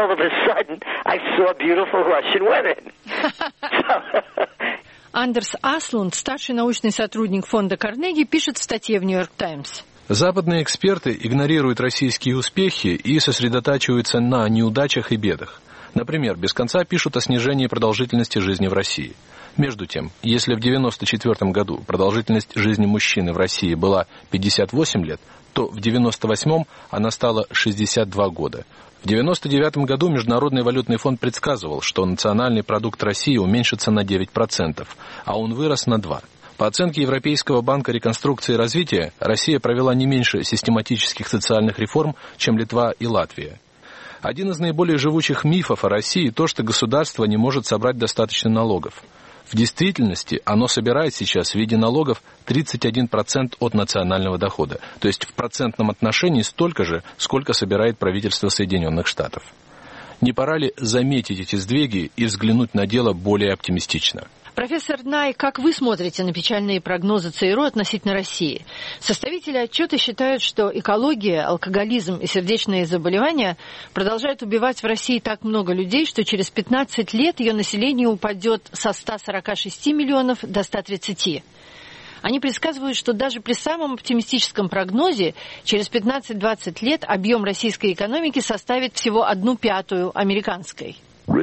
Андерс Аслунд, старший научный сотрудник фонда Карнеги, пишет в статье в «Нью-Йорк Таймс». Западные эксперты игнорируют российские успехи и сосредотачиваются на неудачах и бедах. Например, без конца пишут о снижении продолжительности жизни в России. Между тем, если в девяносто четвёртом году продолжительность жизни мужчины в России была пятьдесят восемь лет, то в девяносто восьмом она стала шестьдесят два года. В девяносто девятом году Международный валютный фонд предсказывал, что национальный продукт России уменьшится на девять процентов, а он вырос на два процента. По оценке Европейского банка реконструкции и развития, Россия провела не меньше систематических социальных реформ, чем Литва и Латвия. Один из наиболее живучих мифов о России – то, что государство не может собрать достаточно налогов. В действительности оно собирает сейчас в виде налогов тридцать один процент от национального дохода, то есть в процентном отношении столько же, сколько собирает правительство Соединенных Штатов. Не пора ли заметить эти сдвиги и взглянуть на дело более оптимистично? Профессор Най, как вы смотрите на печальные прогнозы ЦРУ относительно России? Составители отчета считают, что экология, алкоголизм и сердечные заболевания продолжают убивать в России так много людей, что через пятнадцать лет ее население упадет со ста сорока шести миллионов до ста тридцати. Они предсказывают, что даже при самом оптимистическом прогнозе через пятнадцать-двадцать лет объем российской экономики составит всего одну пятую американской.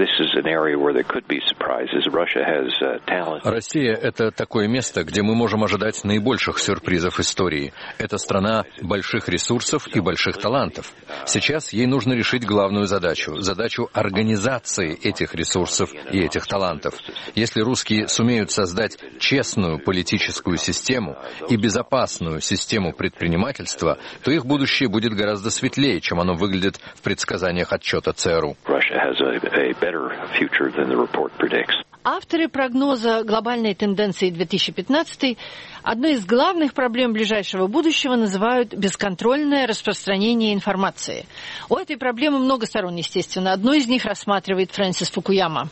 Россия — это такое место, где мы можем ожидать наибольших сюрпризов истории. Это страна больших ресурсов и больших талантов. Сейчас ей нужно решить главную задачу — задачу организации этих ресурсов и этих талантов. Если русские сумеют создать честную политическую систему и безопасную систему предпринимательства, то их будущее будет гораздо светлее, чем оно выглядит в предсказаниях отчета ЦРУ. Авторы прогноза глобальной тенденции две тысячи пятнадцатый одной из главных проблем ближайшего будущего называют бесконтрольное распространение информации. У этой проблемы много сторон, естественно. Одну из них рассматривает Фрэнсис Фукуяма.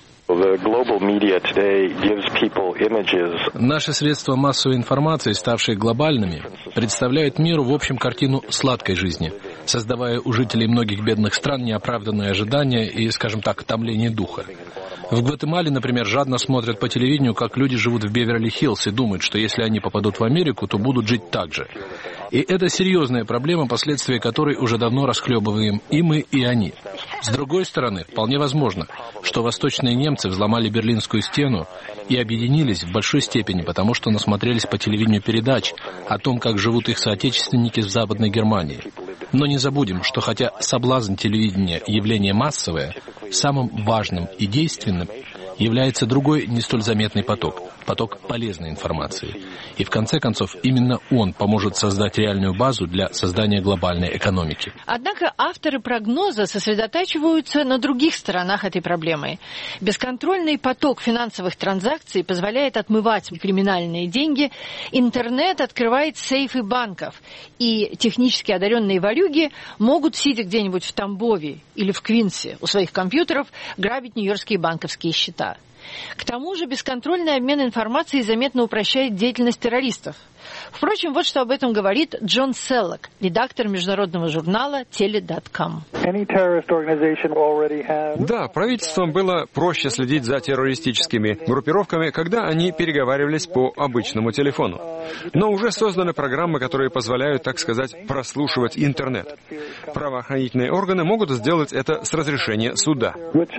Наши средства массовой информации, ставшие глобальными, представляют миру в общем картину сладкой жизни, создавая у жителей многих бедных стран неоправданные ожидания и, скажем так, томление духа. В Гватемале, например, жадно смотрят по телевидению, как люди живут в Беверли-Хиллз и думают, что если они попадут в Америку, то будут жить так же. И это серьезная проблема, последствия которой уже давно расхлебываем и мы, и они. С другой стороны, вполне возможно, что восточные немцы взломали Берлинскую стену и объединились в большой степени, потому что насмотрелись по телевидению передач о том, как живут их соотечественники в Западной Германии. Но не забудем, что хотя соблазн телевидения – явление массовое, самым важным и действенным является другой, не столь заметный поток, поток полезной информации. И в конце концов, именно он поможет создать реальную базу для создания глобальной экономики. Однако авторы прогноза сосредотачиваются на других сторонах этой проблемы. Бесконтрольный поток финансовых транзакций позволяет отмывать криминальные деньги, интернет открывает сейфы банков, и технически одаренные ворюги могут, сидя где-нибудь в Тамбове или в Квинсе у своих компьютеров, грабить нью-йоркские банковские счета. К тому же бесконтрольный обмен информацией заметно упрощает деятельность террористов. Впрочем, вот что об этом говорит Джон Селлок, редактор международного журнала теле точка ком. Да, правительствам было проще следить за террористическими группировками, когда они переговаривались по обычному телефону. Но уже созданы программы, которые позволяют, так сказать, прослушивать интернет. Правоохранительные органы могут сделать это с разрешения суда.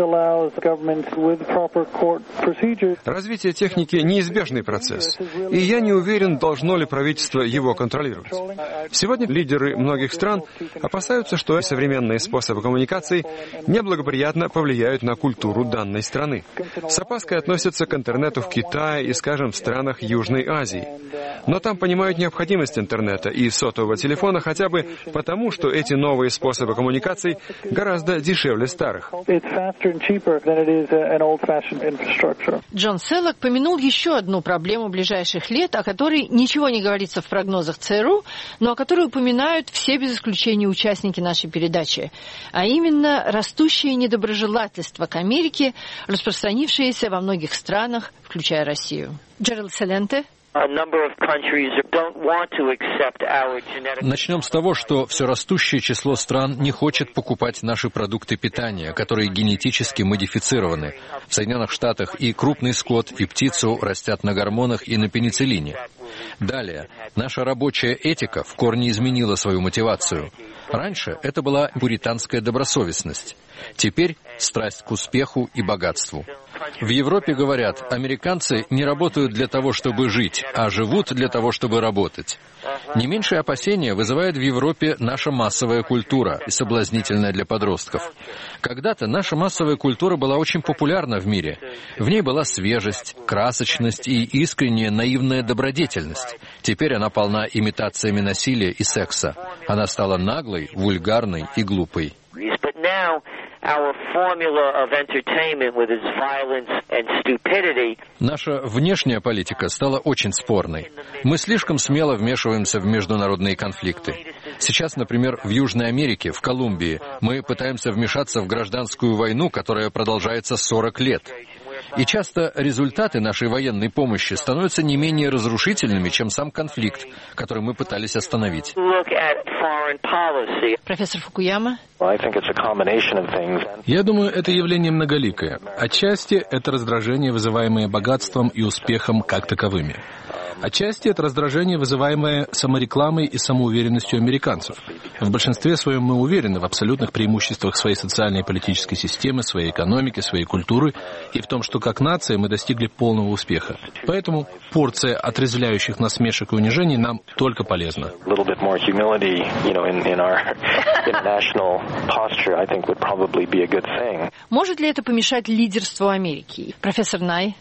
Развитие техники – неизбежный процесс, и я не уверен, должно ли правительство его контролировать. Сегодня лидеры многих стран опасаются, что современные способы коммуникации неблагоприятно повлияют на культуру данной страны. С опаской относятся к интернету в Китае и, скажем, в странах Южной Азии. Но там понимают необходимость интернета и сотового телефона хотя бы потому, что эти новые способы коммуникаций гораздо дешевле старых. Джон Селлок помянул еще одну проблему ближайших лет, о которой ничего не говорится в прогнозах ЦРУ, но о которой упоминают все без исключения участники нашей передачи, а именно растущее недоброжелательство к Америке, распространившееся во многих странах, включая Россию. Джеральд Селенте. Начнем с того, что все растущее число стран не хочет покупать наши продукты питания, которые генетически модифицированы. В Соединенных Штатах и крупный скот, и птицу растят на гормонах и на пенициллине. Далее, наша рабочая этика в корне изменила свою мотивацию. Раньше это была пуританская добросовестность. Теперь страсть к успеху и богатству. В Европе говорят, американцы не работают для того, чтобы жить, а живут для того, чтобы работать. Не меньшее опасение вызывает в Европе наша массовая культура, и соблазнительная для подростков. Когда-то наша массовая культура была очень популярна в мире. В ней была свежесть, красочность и искренняя наивная добродетельность. Теперь она полна имитациями насилия и секса. Она стала наглой, вульгарной и глупой. Наша внешняя политика стала очень спорной. Мы слишком смело вмешиваемся в международные конфликты. Сейчас, например, в Южной Америке, в Колумбии, мы пытаемся вмешаться в гражданскую войну, которая продолжается сорок лет. И часто результаты нашей военной помощи становятся не менее разрушительными, чем сам конфликт, который мы пытались остановить. Профессор Фукуяма. Я думаю, это явление многоликое. Отчасти это раздражение, вызываемое богатством и успехом как таковыми. Отчасти это раздражение, вызываемое саморекламой и самоуверенностью американцев. В большинстве своем мы уверены в абсолютных преимуществах своей социальной и политической системы, своей экономики, своей культуры и в том, что как нация мы достигли полного успеха. Поэтому порция отрезвляющих насмешек и унижений нам только полезна. Может ли это помешать лидерству Америки? Профессор Най.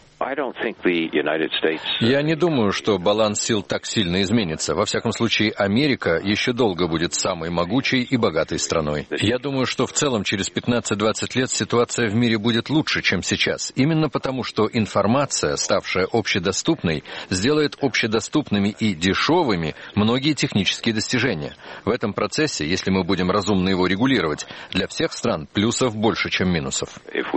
Я не думаю, что баланс сил так сильно изменится. Во всяком случае, Америка еще долго будет самой могучей и богатой страной. Я думаю, что в целом через пятнадцать-двадцать лет ситуация в мире будет лучше, чем сейчас. Именно потому, что информация, ставшая общедоступной, сделает общедоступными и дешевыми многие технические достижения. В этом процессе, если мы будем разумно его регулировать, для всех стран плюсов больше, чем минусов.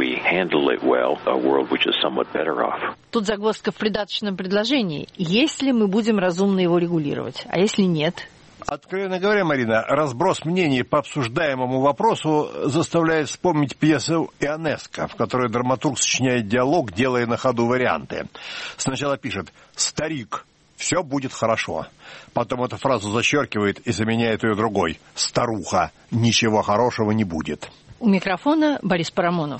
Тут загвоздка в придаточном предложении. Если мы будем разумно его регулировать, а если нет? Откровенно говоря, Марина, разброс мнений по обсуждаемому вопросу заставляет вспомнить пьесу «Ионеско», в которой драматург сочиняет диалог, делая на ходу варианты. Сначала пишет «Старик, все будет хорошо». Потом эту фразу зачеркивает и заменяет ее другой «Старуха, ничего хорошего не будет». У микрофона Борис Парамонов.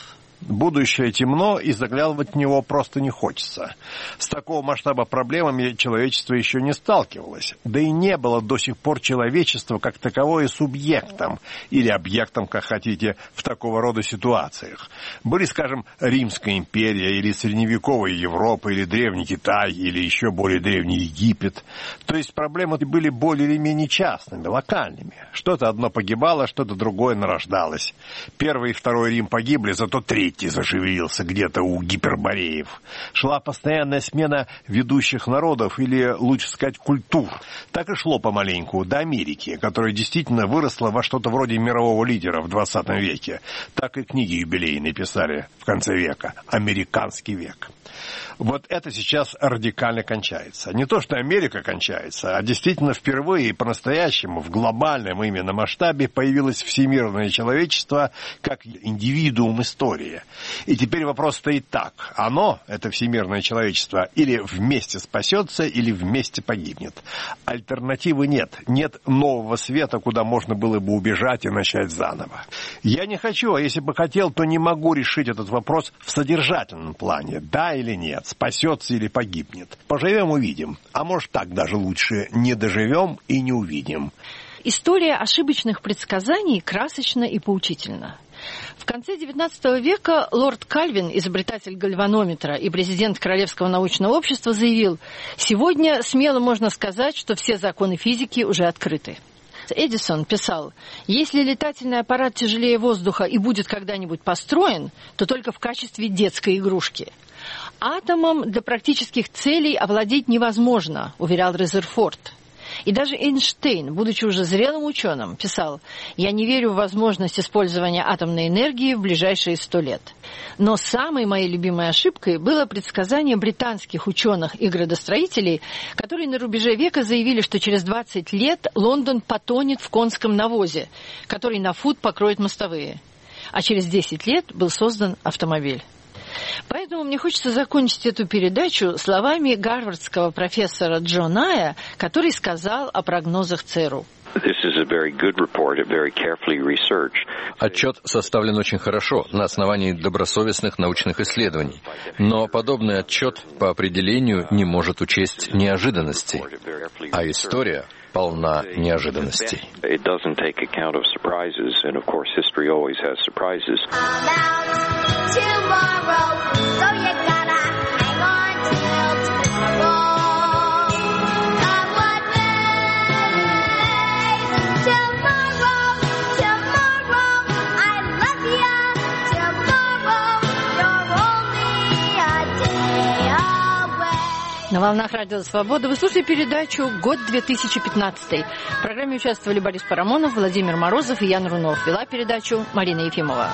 Будущее темно, и заглядывать в него просто не хочется. С такого масштаба проблемами человечество еще не сталкивалось. Да и не было до сих пор человечества как таковое субъектом, или объектом, как хотите, в такого рода ситуациях. Были, скажем, Римская империя, или средневековая Европа, или Древний Китай, или еще более Древний Египет. То есть проблемы были более или менее частными, локальными. Что-то одно погибало, что-то другое нарождалось. Первый и второй Рим погибли, зато третий зашевелился где-то у гипербореев. Шла постоянная смена ведущих народов, или, лучше сказать, культур. Так и шло помаленьку до Америки, которая действительно выросла во что-то вроде мирового лидера в двадцатом веке. Так и книги юбилейные писали в конце века. Американский век. Вот это сейчас радикально кончается. Не то, что Америка кончается, а действительно впервые и по-настоящему в глобальном именно масштабе появилось всемирное человечество как индивидуум истории. И теперь вопрос стоит так. Оно, это всемирное человечество, или вместе спасется, или вместе погибнет. Альтернативы нет. Нет нового света, куда можно было бы убежать и начать заново. Я не хочу, а если бы хотел, то не могу решить этот вопрос в содержательном плане. Да или нет, спасется или погибнет. Поживем — увидим. А может, так даже лучше: не доживем и не увидим. История ошибочных предсказаний красочна и поучительна. В конце девятнадцатого века лорд Кальвин, изобретатель гальванометра и президент Королевского научного общества, заявил: «Сегодня смело можно сказать, что все законы физики уже открыты». Эдисон писал: «Если летательный аппарат тяжелее воздуха и будет когда-нибудь построен, то только в качестве детской игрушки». «Атомом для практических целей овладеть невозможно», уверял Резерфорд. И даже Эйнштейн, будучи уже зрелым ученым, писал: «Я не верю в возможность использования атомной энергии в ближайшие сто лет». Но самой моей любимой ошибкой было предсказание британских ученых и градостроителей, которые на рубеже века заявили, что через двадцать лет Лондон потонет в конском навозе, который на фут покроет мостовые. А через десять лет был создан автомобиль. Поэтому мне хочется закончить эту передачу словами гарвардского профессора Джо Ная, который сказал о прогнозах ЦРУ. Отчет составлен очень хорошо, на основании добросовестных научных исследований. Но подобный отчет по определению не может учесть неожиданностей. А история полна неожиданностей. На волнах Радио Свобода вы слушали передачу «Год две тысячи пятнадцатый». В программе участвовали Борис Парамонов, Владимир Морозов и Ян Рунов. Вела передачу Марина Ефимова.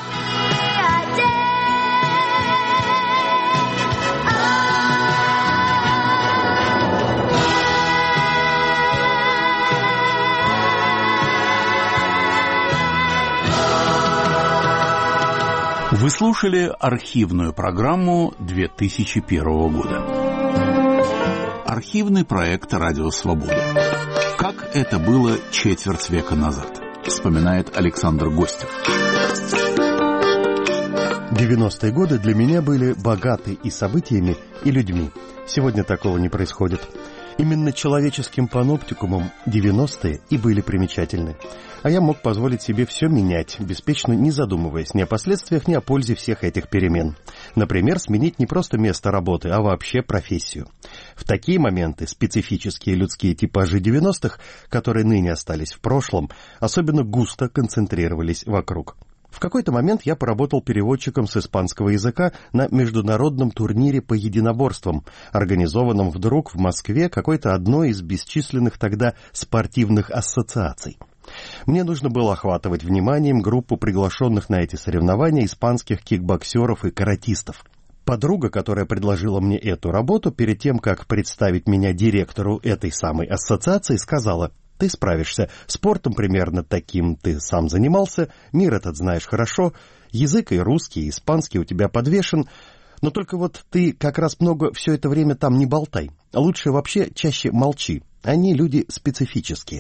Вы слушали архивную программу две тысячи первого года. Архивный проект «Радио Свобода». Как это было четверть века назад, вспоминает Александр Гостев. девяностые годы для меня были богаты и событиями, и людьми. Сегодня такого не происходит. Именно человеческим паноптикумом девяностые и были примечательны. А я мог позволить себе все менять, беспечно не задумываясь ни о последствиях, ни о пользе всех этих перемен. Например, сменить не просто место работы, а вообще профессию. В такие моменты специфические людские типажи девяностых, которые ныне остались в прошлом, особенно густо концентрировались вокруг. В какой-то момент я поработал переводчиком с испанского языка на международном турнире по единоборствам, организованном вдруг в Москве какой-то одной из бесчисленных тогда спортивных ассоциаций. Мне нужно было охватывать вниманием группу приглашенных на эти соревнования испанских кикбоксеров и каратистов. Подруга, которая предложила мне эту работу, перед тем, как представить меня директору этой самой ассоциации, сказала: «Ты справишься, спортом примерно таким ты сам занимался, мир этот знаешь хорошо, язык и русский, и испанский у тебя подвешен, но только вот ты как раз много все это время там не болтай, лучше вообще чаще молчи, они люди специфические».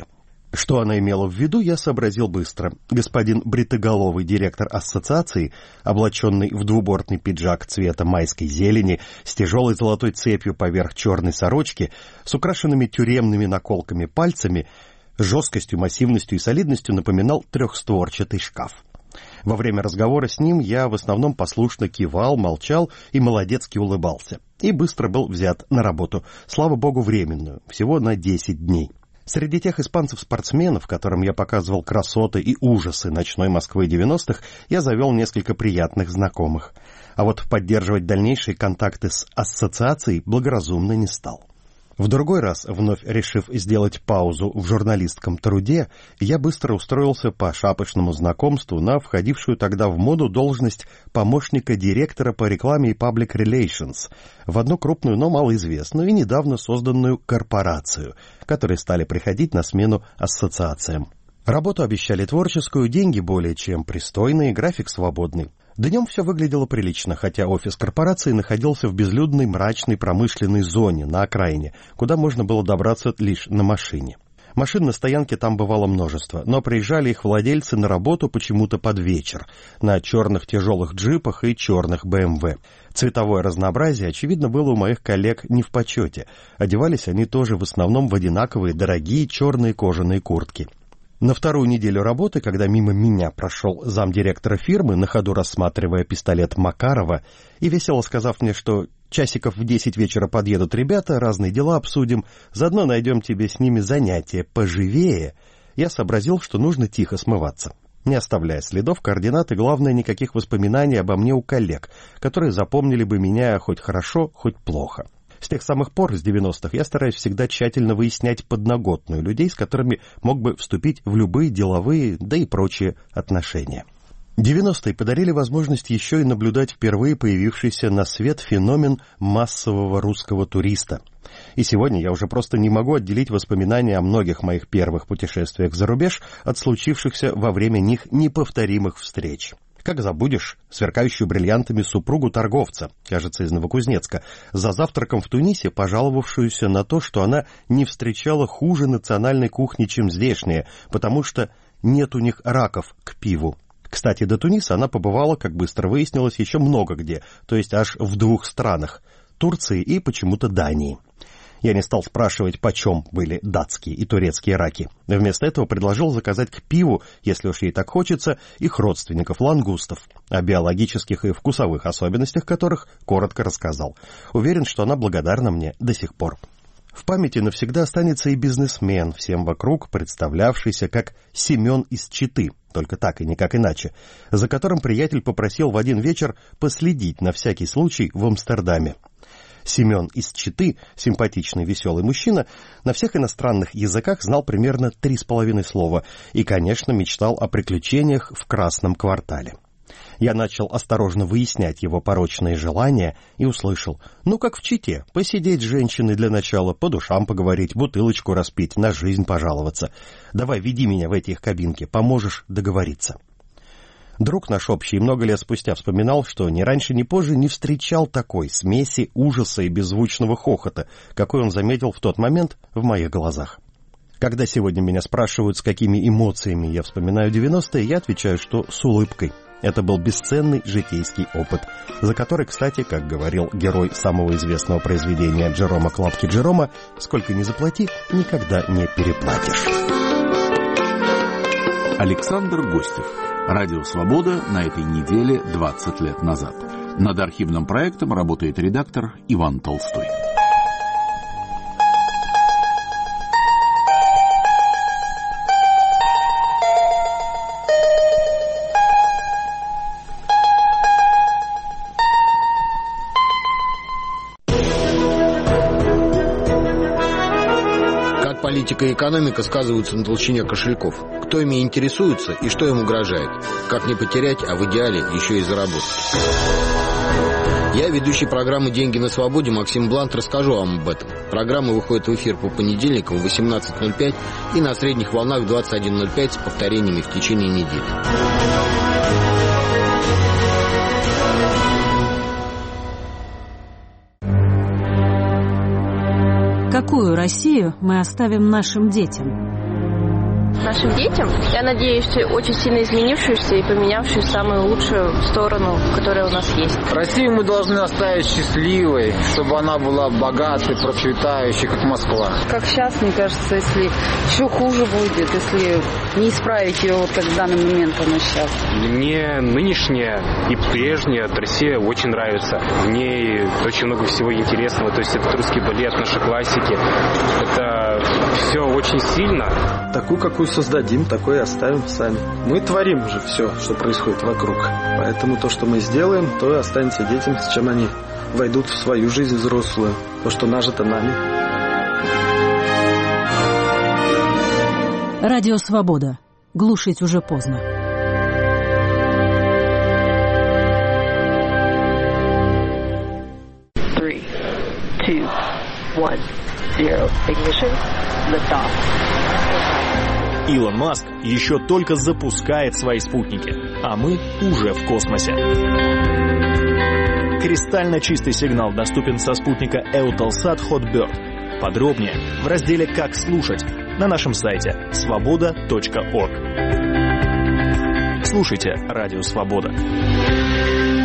Что она имела в виду, я сообразил быстро. Господин бритоголовый директор ассоциации, облаченный в двубортный пиджак цвета майской зелени, с тяжелой золотой цепью поверх черной сорочки, с украшенными тюремными наколками пальцами, жесткостью, массивностью и солидностью напоминал трехстворчатый шкаф. Во время разговора с ним я в основном послушно кивал, молчал и молодецки улыбался. И быстро был взят на работу, слава богу, временную, всего на десять дней. Среди тех испанцев-спортсменов, которым я показывал красоты и ужасы ночной Москвы девяностых, я завел несколько приятных знакомых. А вот поддерживать дальнейшие контакты с ассоциацией благоразумно не стал. В другой раз, вновь решив сделать паузу в журналистском труде, я быстро устроился по шапочному знакомству на входившую тогда в моду должность помощника директора по рекламе и public relations в одну крупную, но малоизвестную и недавно созданную корпорацию, которые стали приходить на смену ассоциациям. Работу обещали творческую, деньги более чем пристойные, график свободный. Днем все выглядело прилично, хотя офис корпорации находился в безлюдной мрачной промышленной зоне на окраине, куда можно было добраться лишь на машине. Машин на стоянке там бывало множество, но приезжали их владельцы на работу почему-то под вечер, на черных тяжелых джипах и черных бэ эм вэ. Цветовое разнообразие, очевидно, было у моих коллег не в почете. Одевались они тоже в основном в одинаковые дорогие черные кожаные куртки. На вторую неделю работы, когда мимо меня прошел замдиректора фирмы, на ходу рассматривая пистолет Макарова, и весело сказав мне, что часиков в десять вечера подъедут ребята, разные дела обсудим, заодно найдем тебе с ними занятие поживее, я сообразил, что нужно тихо смываться, не оставляя следов, координат и, главное, никаких воспоминаний обо мне у коллег, которые запомнили бы меня хоть хорошо, хоть плохо. С тех самых пор, с девяностых, я стараюсь всегда тщательно выяснять подноготную людей, с которыми мог бы вступить в любые деловые, да и прочие отношения. девяностые подарили возможность еще и наблюдать впервые появившийся на свет феномен массового русского туриста. И сегодня я уже просто не могу отделить воспоминания о многих моих первых путешествиях за рубеж от случившихся во время них неповторимых встреч. Как забудешь сверкающую бриллиантами супругу торговца, кажется, из Новокузнецка, за завтраком в Тунисе, пожаловавшуюся на то, что она не встречала хуже национальной кухни, чем здешняя, потому что нет у них раков к пиву. Кстати, до Туниса она побывала, как быстро выяснилось, еще много где, то есть аж в двух странах – Турции и почему-то Дании. Я не стал спрашивать, почем были датские и турецкие раки. Вместо этого предложил заказать к пиву, если уж ей так хочется, их родственников лангустов, о биологических и вкусовых особенностях которых коротко рассказал. Уверен, что она благодарна мне до сих пор. В памяти навсегда останется и бизнесмен, всем вокруг представлявшийся как Семен из Читы, только так и никак иначе, за которым приятель попросил в один вечер последить на всякий случай в Амстердаме. Семен из Читы, симпатичный веселый мужчина, на всех иностранных языках знал примерно три с половиной слова и, конечно, мечтал о приключениях в Красном квартале. Я начал осторожно выяснять его порочные желания и услышал: ну, как в Чите, посидеть с женщиной для начала, по душам поговорить, бутылочку распить, на жизнь пожаловаться. Давай, веди меня в эти их кабинки, поможешь договориться. Друг наш общий много лет спустя вспоминал, что ни раньше, ни позже не встречал такой смеси ужаса и беззвучного хохота, какой он заметил в тот момент в моих глазах. Когда сегодня меня спрашивают, с какими эмоциями я вспоминаю девяностые, я отвечаю, что с улыбкой. Это был бесценный житейский опыт, за который, кстати, как говорил герой самого известного произведения Джерома Клапки Джерома, сколько ни заплати, никогда не переплатишь. Александр Гостев. Радио «Свобода» на этой неделе двадцать лет назад. Над архивным проектом работает редактор Иван Толстой. Политика и экономика сказываются на толщине кошельков. Кто ими интересуется и что им угрожает? Как не потерять, а в идеале еще и заработать? Я, ведущий программы «Деньги на свободе» Максим Блант, расскажу вам об этом. Программа выходит в эфир по понедельникам в восемнадцать ноль пять и на средних волнах в двадцать один ноль пять с повторениями в течение недели. Какую Россию мы оставим нашим детям? нашим детям. Я надеюсь, очень сильно изменившуюся и поменявшую самую лучшую сторону, которая у нас есть. Россию мы должны оставить счастливой, чтобы она была богатой, процветающей, как Москва. Как сейчас, мне кажется, если еще хуже будет, если не исправить ее вот как в данный момент она сейчас. Мне нынешняя и прежняя Россия очень нравится. В ней очень много всего интересного. То есть это русский балет, наши классики. Это все очень сильно. Такую, какую создадим, такой и оставим сами. Мы творим же все, что происходит вокруг. Поэтому то, что мы сделаем, то и останется детям, с чем они войдут в свою жизнь взрослую. То, что нажито нами. Радио «Свобода». Глушить уже поздно. Three, two, one, zero. Ignition. Lift off. Илон Маск еще только запускает свои спутники, а мы уже в космосе. Кристально чистый сигнал доступен со спутника Eutelsat Hotbird. Подробнее в разделе «Как слушать» на нашем сайте свобода точка орг. Слушайте Радио Свобода.